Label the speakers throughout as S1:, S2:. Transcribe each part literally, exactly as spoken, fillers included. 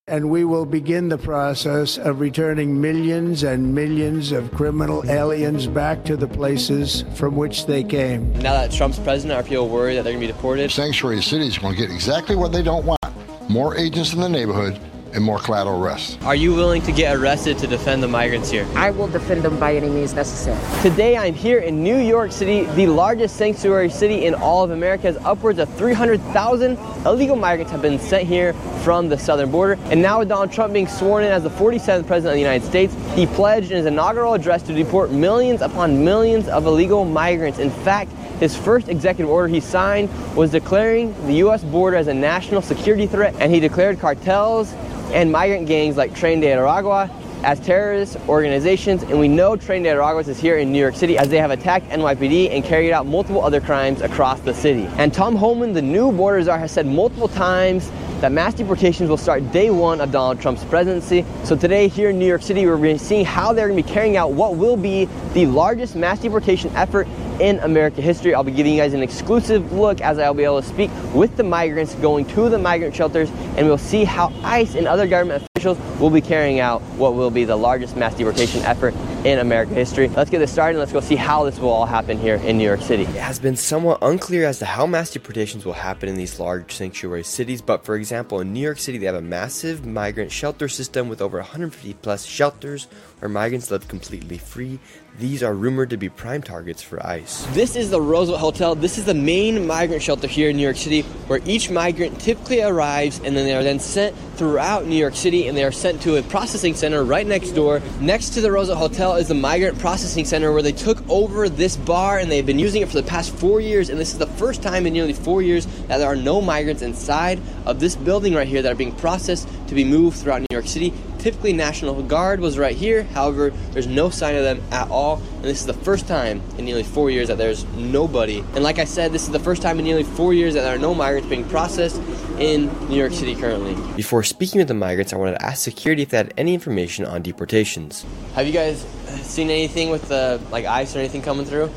S1: And we will begin the process of returning millions and millions of criminal aliens back to the places from which they came.
S2: Now that Trump's president, are people worried that they're going to be deported?
S3: Sanctuary cities are going to get exactly what they don't want. More agents in the neighborhood and more collateral arrests.
S2: Are you willing to get arrested to defend the migrants here?
S4: I will defend them by any means necessary.
S2: Today I'm here in New York City, the largest sanctuary city in all of America, as upwards of three hundred thousand illegal migrants have been sent here from the southern border. And now with Donald Trump being sworn in as the forty-seventh president of the United States, he pledged in his inaugural address to deport millions upon millions of illegal migrants. In fact, his first executive order he signed was declaring the U S border as a national security threat, and he declared cartels and migrant gangs like Tren de Aragua as terrorist organizations. And we know Tren de Aragua is here in New York City, as they have attacked N Y P D and carried out multiple other crimes across the city. And Tom Homan, the new border czar, has said multiple times that mass deportations will start day one of Donald Trump's presidency. So today here in New York City, we're going to see how they're going to be carrying out what will be the largest mass deportation effort in American history. I'll be giving you guys an exclusive look as I'll be able to speak with the migrants going to the migrant shelters, and we'll see how ICE and other government officials will be carrying out what will be the largest mass deportation effort in American history. Let's get this started and let's go see how this will all happen here in New York City. It has been somewhat unclear as to how mass deportations will happen in these large sanctuary cities, but for example, in New York City, they have a massive migrant shelter system with over one hundred fifty plus shelters where migrants live completely free. These are rumored to be prime targets for ICE. This is the Roosevelt Hotel. This is the main migrant shelter here in New York City, where each migrant typically arrives and then they are then sent throughout New York City, and they are sent to a processing center right next door. Next to the Roosevelt Hotel is the Migrant Processing Center, where they took over this bar and they've been using it for the past four years. And this is the first time in nearly four years that there are no migrants inside of this building right here that are being processed to be moved throughout New York City. Typically, National Guard was right here. However, there's no sign of them at all. And this is the first time in nearly four years that there's nobody. And like I said, this is the first time in nearly four years that there are no migrants being processed in New York City currently. Before speaking with the migrants, I wanted to ask security if they had any information on deportations. Have you guys seen anything with the like ICE or anything coming through?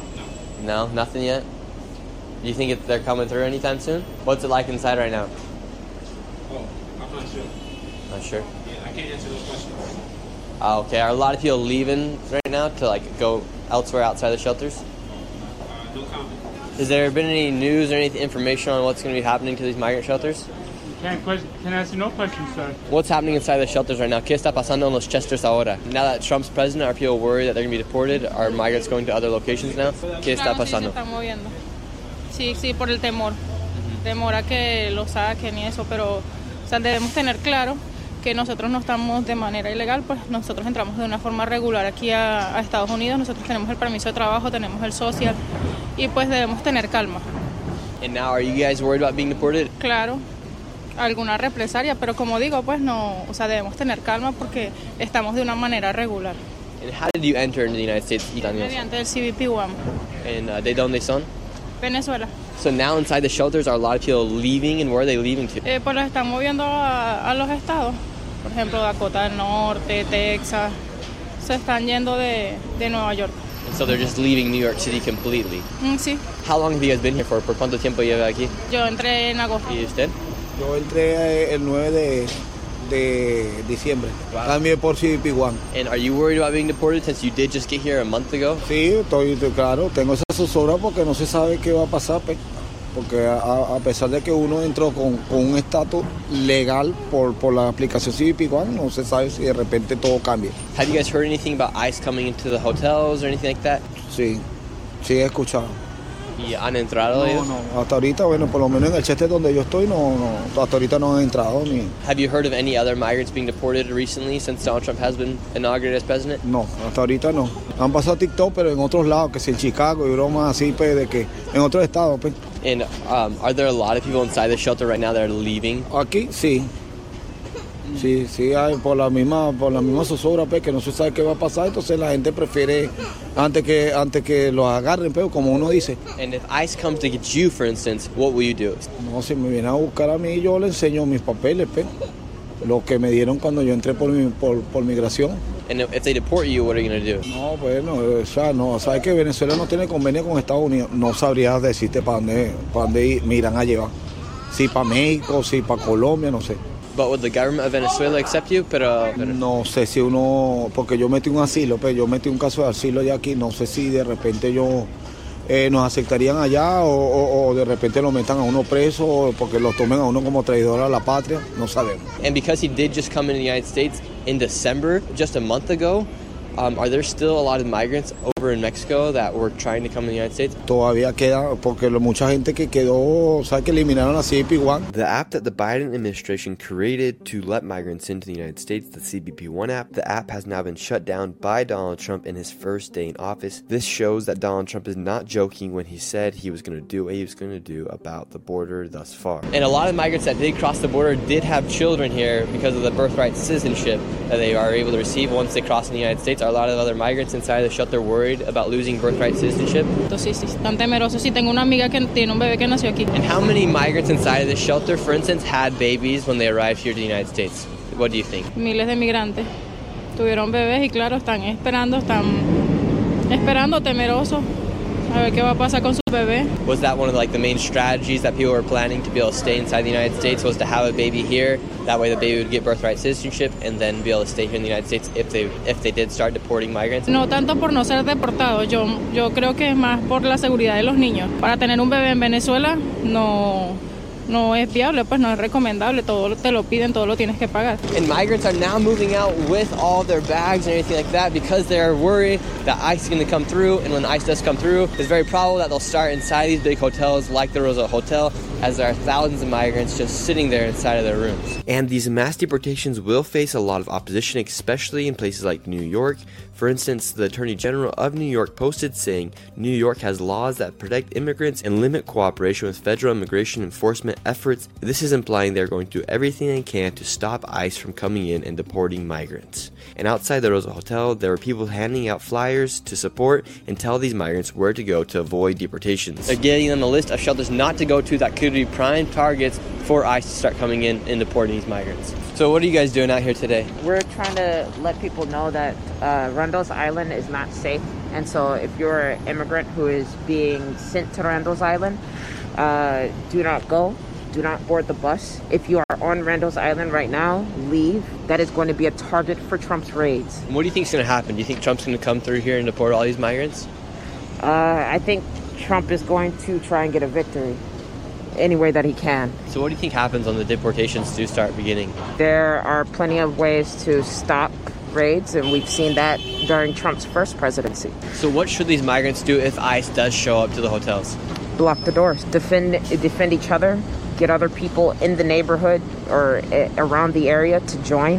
S2: No, nothing yet? Do you think if they're coming through anytime soon? What's it like inside right now?
S5: Oh, I'm not sure.
S2: Not sure?
S5: Yeah, I can't answer those questions.
S2: Oh, okay, are a lot of people leaving right now to like go elsewhere outside the shelters?
S5: Uh, no comment.
S2: Has there been any news or any information on what's going to be happening to these migrant shelters?
S6: Can't, question, can answer no questions, sir.
S2: What's happening inside the shelters right now? ¿Qué está pasando en los shelters ahora? Now that Trump's president, are people worried that they're going to be deported? Are migrants going to other locations now? ¿Qué está pasando?
S7: Sí, se están moviendo. Sí, sí, por el temor. Temor a que los saquen y eso, pero o sea, debemos tener claro que nosotros no estamos de manera ilegal, pues nosotros entramos de una forma regular aquí a, a Estados Unidos, nosotros tenemos el permiso de trabajo, tenemos el social, y pues debemos tener calma.
S2: And now, are you guys worried about being deported?
S7: Claro, alguna represalia, pero como digo, pues no, o sea, debemos tener calma porque estamos de una manera regular.
S2: And how did you enter into the United States?
S7: Mediante el C B P one.
S2: And uh, ¿de dónde son?
S7: Venezuela.
S2: So now inside the shelters, are a lot of people leaving, and where are they leaving to?
S7: Eh, pues los están moviendo a, a los estados. Por ejemplo, Dakota del Norte, Texas, se están yendo de, de Nueva York.
S2: And so they're just leaving New York City completely?
S7: Mm, sí.
S2: How long have you guys been here for? ¿Por cuánto tiempo lleva aquí?
S7: Yo entré en agosto.
S2: ¿Y usted?
S1: Yo entré el nueve de, de diciembre. Wow. También por C B P one.
S2: And are you worried about being deported since you did just get here a month ago?
S1: Sí, estoy claro. Tengo esa zozobra porque no se sabe qué va a pasar, pues. Porque a, a pesar de que uno entró con, con un estatus legal por, por la aplicación C B P one, no se sabe si de repente todo cambia.
S2: Have you guys heard anything about ICE coming into the hotels or anything like that?
S1: Sí, sí he escuchado.
S2: ¿Y han entrado?
S1: No,
S2: ellos?
S1: no, hasta ahorita, bueno, por lo menos en el chete donde yo estoy, no, no, hasta ahorita no han entrado ni...
S2: Have you heard of any other migrants being deported recently since Donald Trump has been inaugurated as president?
S1: No, hasta ahorita no. Han pasado TikTok, pero en otros lados, que es en Chicago y bromas así, pues, de que en otros estados, pues.
S2: And um, are there a lot of people inside the shelter right now that are leaving?
S1: Aquí, sí. Sí, sí, hay por la misma, por la misma zozobra, pues, que no se sabe qué va a pasar, entonces la gente prefiere antes que antes que los agarren, pero como uno dice.
S2: And if ICE comes to get you, for instance, what will you do?
S1: No, si me vienen a buscar a mí, yo le enseño mis papeles, pues, lo que me dieron cuando yo entré por mi, por, por migración.
S2: And if they deport you, what are you going to do?
S1: No, bueno, o sea, no, sabes que Venezuela no tiene convenio con Estados Unidos, no sabría decirte para dónde, para dónde me irán a llevar. Si para México, si para Colombia, no sé.
S2: But would the government of Venezuela accept you? Pero, pero...
S1: No sé si uno, porque yo metí un asilo, pero yo metí un caso de asilo ya aquí, no sé si de repente yo eh, nos aceptarían allá o, o, o de repente lo metan a uno preso o porque los tomen a uno como traidor a la patria, no sabemos.
S2: And because he did just come into the United States in December, just a month ago, Um, are there still a lot of migrants over in Mexico that were trying to come to the United States?
S1: Todavía queda, porque mucha gente que quedó, ¿sabes que eliminaron a C B P one?
S8: The app that the Biden administration created to let migrants into the United States, the C B P one app, the app has now been shut down by Donald Trump in his first day in office. This shows that Donald Trump is not joking when he said he was going to do what he was going to do about the border thus far.
S2: And a lot of migrants that did cross the border did have children here because of the birthright citizenship that they are able to receive once they cross in the United States. Are a lot of other migrants inside the shelter worried about losing birthright citizenship?
S7: Sí, sí, están temerosos. Sí, tengo una amiga que tiene un bebé que nació aquí.
S2: And how many migrants inside of the shelter, for instance, had babies when they arrived here to the United States? What do you think?
S7: Miles de migrantes tuvieron bebés y claro, están esperando, están esperando temerosos a ver qué va a pasar con su bebé.
S2: Was that one of like the main strategies that people were planning to be able to stay inside the United States, was to have a baby here? That way the baby would get birthright citizenship and then be able to stay here in the United States if they if they did start deporting migrants?
S7: No tanto por no ser deportados, yo, yo creo que es más por la seguridad de los niños. Para tener un bebé en Venezuela no, no es viable, pues no es recomendable, todo te lo piden, todo lo tienes que pagar.
S2: And migrants are now moving out with all their bags and everything like that because they're worried that ICE is going to come through, and when ICE does come through, it's very probable that they'll start inside these big hotels like the Rosa Hotel, as there are thousands of migrants just sitting there inside of their rooms.
S8: And these mass deportations will face a lot of opposition, especially in places like New York. For instance, the Attorney General of New York posted saying New York has laws that protect immigrants and limit cooperation with federal immigration enforcement efforts. This is implying they're going to do everything they can to stop ICE from coming in and deporting migrants. And outside the Rosa Hotel, there were people handing out flyers to support and tell these migrants where to go to avoid deportations.
S2: They're getting them a list of shelters not to go to that could be prime targets for ICE to start coming in and deporting these migrants. So what are you guys doing out here today?
S4: We're trying to let people know that uh, Randall's Island is not safe. And so if you're an immigrant who is being sent to Randall's Island, uh, do not go. Do not board the bus. If you are on Randall's Island right now, leave. That is going to be a target for Trump's raids.
S2: And what do you think is going to happen? Do you think Trump's going to come through here and deport all these migrants?
S4: Uh, I think Trump is going to try and get a victory any way that he can.
S2: So what do you think happens when the deportations do start beginning?
S4: There are plenty of ways to stop raids, and we've seen that during Trump's first presidency.
S2: So what should these migrants do if ICE does show up to the hotels?
S4: Block the doors, defend defend each other, get other people in the neighborhood or around the area to join.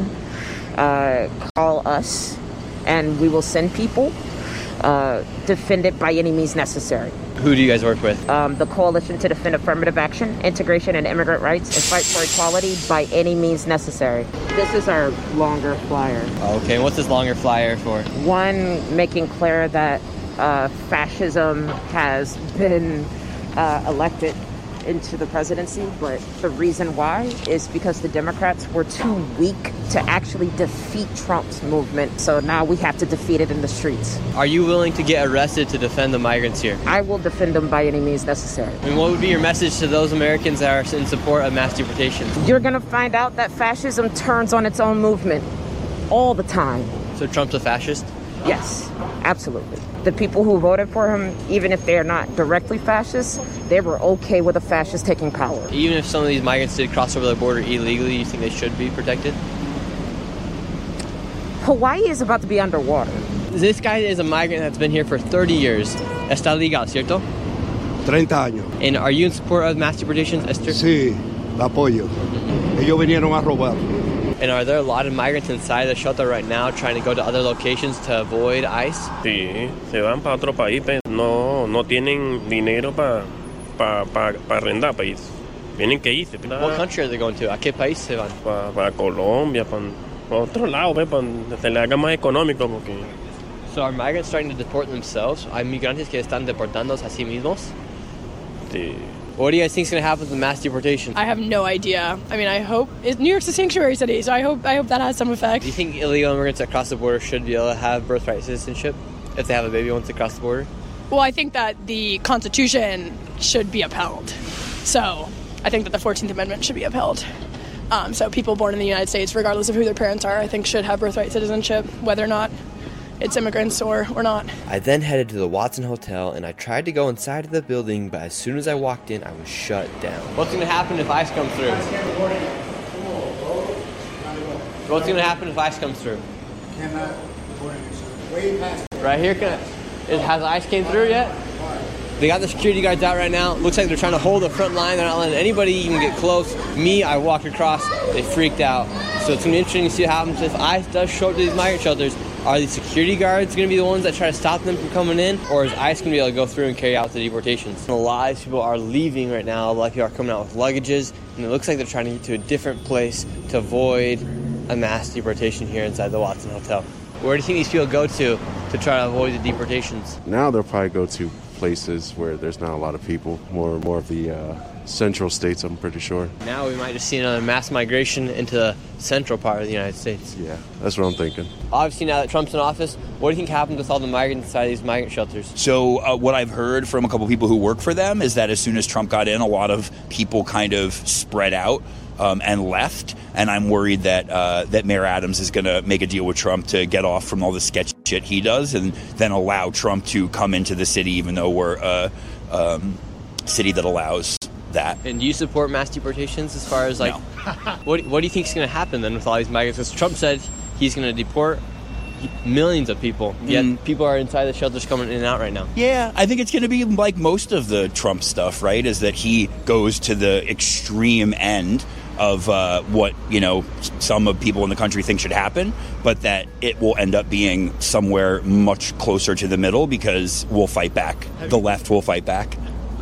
S4: Uh, call us, and we will send people. Uh, defend it by any means necessary.
S2: Who do you guys work with?
S4: Um, the Coalition to Defend Affirmative Action, Integration, and Immigrant Rights, and Fight for Equality by any means necessary. This is our longer flyer.
S2: Okay, what's this longer flyer for?
S4: One, making clear that uh, fascism has been uh, elected into the presidency, but the reason why is because the Democrats were too weak to actually defeat Trump's movement. So now we have to defeat it in the streets.
S2: Are you willing to get arrested to defend the migrants here?
S4: I will defend them by any means necessary.
S2: I mean, what would be your message to those Americans that are in support of mass deportation?
S4: You're going to find out that fascism turns on its own movement all the time.
S2: So Trump's a fascist?
S4: Yes, absolutely. The people who voted for him, even if they're not directly fascists, they were okay with a fascist taking power.
S2: Even if some of these migrants did cross over the border illegally, you think they should be protected?
S4: Hawaii is about to be underwater.
S2: This guy is a migrant that's been here for thirty years. Está legal, ¿cierto?
S9: treinta años.
S2: And are you in support of mass deportations, Esther?
S9: Sí, la apoyo. Ellos vinieron a robar.
S2: And are there a lot of migrants inside the shelter right now trying to go to other locations to avoid ICE?
S10: Sí, se van para otro país, no, no tienen dinero para pa, pa, pa arrendar país. Tienen que irse.
S2: What country are they going to? ¿A qué país se van?
S10: Para pa Colombia, para pa otro lado, para se le haga más económico. Porque...
S2: So are migrants starting to deport themselves? ¿Hay migrantes que están deportándose a sí mismos?
S10: Sí.
S2: What do you guys think is going to happen with the mass deportation?
S11: I have no idea. I mean, I hope it, New York's a sanctuary city, so I hope I hope that has some effect.
S2: Do you think illegal immigrants that cross the border should be able to have birthright citizenship if they have a baby once they cross the border?
S11: Well, I think that the Constitution should be upheld. So I think that the fourteenth Amendment should be upheld. Um, so people born in the United States, regardless of who their parents are, I think should have birthright citizenship, whether or not it's immigrants or, or not.
S8: I then headed to the Watson Hotel and I tried to go inside of the building, but as soon as I walked in, I was shut down.
S2: What's going to happen if ICE comes through? What's going to happen if ICE comes through? Right here, can I, it, has ICE came through yet? They got the security guards out right now. Looks like they're trying to hold the front line. They're not letting anybody even get close. Me, I walked across. They freaked out. So it's going to be interesting to see what happens if ICE does show up to these migrant shelters. Are these security guards going to be the ones that try to stop them from coming in? Or is ICE going to be able to go through and carry out the deportations? A lot of people are leaving right now. A lot of people are coming out with luggages. And it looks like they're trying to get to a different place to avoid a mass deportation here inside the Watson Hotel. Where do you think these people go to to try to avoid the deportations?
S12: Now they'll probably go to places where there's not a lot of people, more more of the uh, central states, I'm pretty sure.
S2: Now we might just see another mass migration into the central part of the United States.
S12: Yeah, that's what I'm thinking.
S2: Obviously, now that Trump's in office, what do you think happens with all the migrants inside these migrant shelters?
S13: So uh, what I've heard from a couple people who work for them is that as soon as Trump got in, a lot of people kind of spread out um, and left. And I'm worried that uh, that Mayor Adams is going to make a deal with Trump to get off from all the sketch shit he does and then allow Trump to come into the city, even though we're a um, city that allows that.
S2: And do you support mass deportations as far as like,
S13: no.
S2: what, what do you think is going to happen then with all these migrants? Because Trump said he's going to deport millions of people, yet mm. people are inside the shelters coming in and out right now.
S13: Yeah, I think it's going to be like most of the Trump stuff, right, is that he goes to the extreme end of uh, what, you know, some of people in the country think should happen, but that it will end up being somewhere much closer to the middle because we'll fight back. The left will fight back.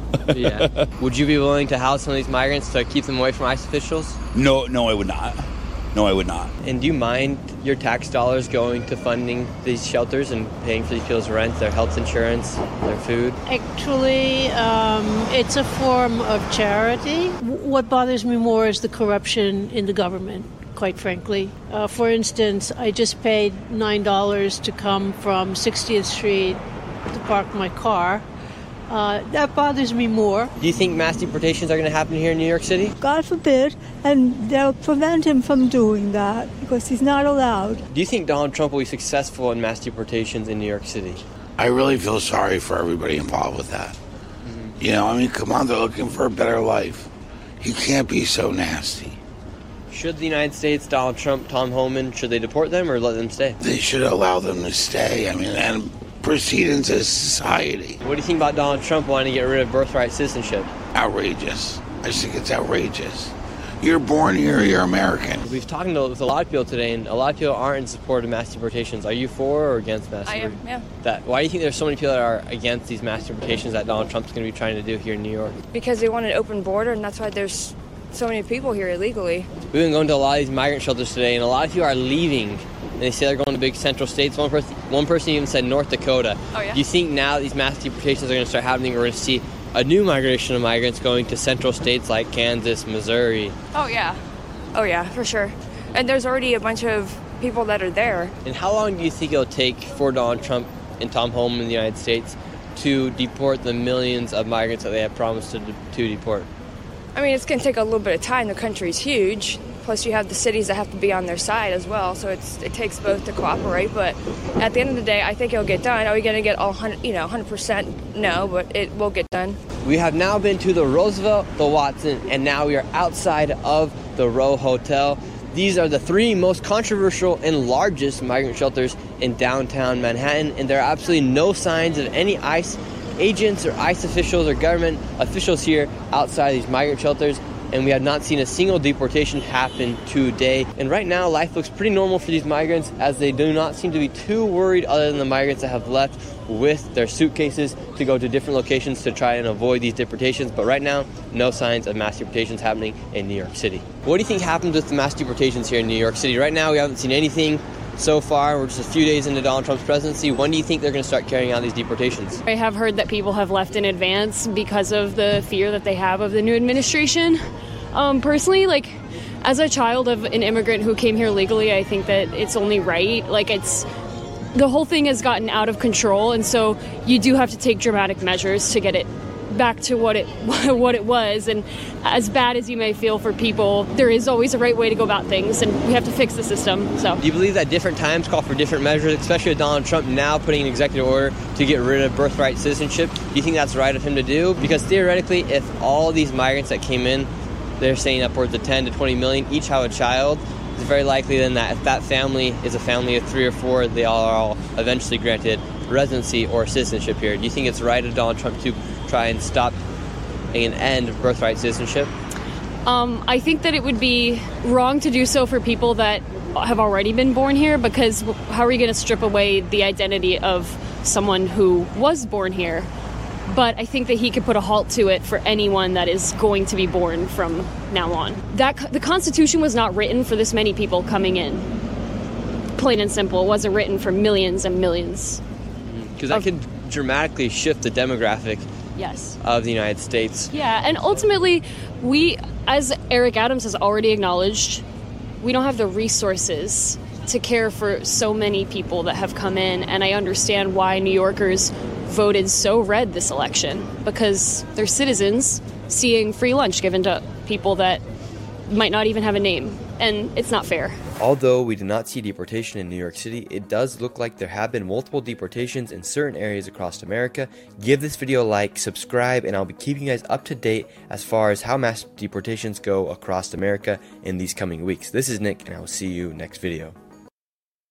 S2: Yeah. Would you be willing to house some of these migrants to keep them away from ICE officials?
S13: No, no, I would not. No, I would not.
S2: And do you mind your tax dollars going to funding these shelters and paying for these people's rent, their health insurance, their food?
S14: Actually, um, it's a form of charity. What bothers me more is the corruption in the government, quite frankly. Uh, for instance, I just paid nine dollars to come from sixtieth Street to park my car. Uh, that bothers me more.
S2: Do you think mass deportations are going to happen here in New York City?
S15: God forbid, and they'll prevent him from doing that because he's not allowed.
S2: Do you think Donald Trump will be successful in mass deportations in New York City?
S16: I really feel sorry for everybody involved with that. Mm-hmm. You know, I mean, come on, they're looking for a better life. He can't be so nasty.
S2: Should the United States, Donald Trump, Tom Homan, should they deport them or let them stay?
S16: They should allow them to stay. I mean, and proceed into society.
S2: What do you think about Donald Trump wanting to get rid of birthright citizenship?
S16: Outrageous. I just think it's outrageous. You're born here, you're American.
S2: We've talked to, with a lot of people today, and a lot of people aren't in support of mass deportations. Are you for or against mass deportations?
S17: I am, yeah.
S2: That, why do you think there's so many people that are against these mass deportations that Donald Trump's going to be trying to do here in New York?
S17: Because they want an open border, and that's why there's so many people here illegally.
S2: We've been going to a lot of these migrant shelters today, and a lot of people are leaving. And they say they're going to big central states. One person, one person even said North Dakota.
S17: Oh, yeah?
S2: Do you think now these mass deportations are going to start happening, we're going to see a new migration of migrants going to central states like Kansas, Missouri?
S17: Oh, yeah. Oh, yeah, for sure. And there's already a bunch of people that are there.
S2: And how long do you think it'll take for Donald Trump and Tom Homan in the United States to deport the millions of migrants that they have promised to, to deport?
S17: I mean, it's going to take a little bit of time. The country's huge. Plus, you have the cities that have to be on their side as well. So it's it takes both to cooperate. But at the end of the day, I think it'll get done. Are we going to get all one hundred, you know, one hundred percent? No, but it will get done.
S2: We have now been to the Roosevelt, the Watson, and now we are outside of the Row Hotel. These are the three most controversial and largest migrant shelters in downtown Manhattan, and there are absolutely no signs of any ICE agents or ICE officials or government officials here outside these migrant shelters, and we have not seen a single deportation happen today. And right now, life looks pretty normal for these migrants, as they do not seem to be too worried, other than the migrants that have left with their suitcases to go to different locations to try and avoid these deportations. But right now, no signs of mass deportations happening in New York City. What do you think happens with the mass deportations here in New York City? Right now, we haven't seen anything so far. We're just a few days into Donald Trump's presidency. When do you think they're going to start carrying out these deportations?
S11: I have heard that people have left in advance because of the fear that they have of the new administration. Um, personally, like, as a child of an immigrant who came here legally, I think that it's only right. Like, it's, the whole thing has gotten out of control, and so you do have to take dramatic measures to get it back to what it what it was. And as bad as you may feel for people, there is always a right way to go about things, and we have to fix the system. So,
S2: do you believe that different times call for different measures, especially with Donald Trump now putting an executive order to get rid of birthright citizenship? Do you think that's right of him to do? Because theoretically, if all these migrants that came in, they're saying upwards of ten to twenty million, each have a child, it's very likely then that if that family is a family of three or four, they all are all eventually granted residency or citizenship here. Do you think it's right of Donald Trump to try and stop and end birthright citizenship?
S11: Um, I think that it would be wrong to do so for people that have already been born here, because how are you going to strip away the identity of someone who was born here? But I think that he could put a halt to it for anyone that is going to be born from now on. That the Constitution was not written for this many people coming in. Plain and simple, it wasn't written for millions and millions.
S2: Because that could dramatically shift the demographic
S11: yes.
S2: of the United States.
S11: Yeah, and ultimately, we, as Eric Adams has already acknowledged, we don't have the resources to care for so many people that have come in, and I understand why New Yorkers voted so red this election, because they're citizens seeing free lunch given to people that might not even have a name, and it's not fair.
S8: Although we did not see deportation in New York City, it does look like there have been multiple deportations in certain areas across America. Give this video a like, subscribe, and I'll be keeping you guys up to date as far as how mass deportations go across America in these coming weeks. This is Nick, and I will see you next video.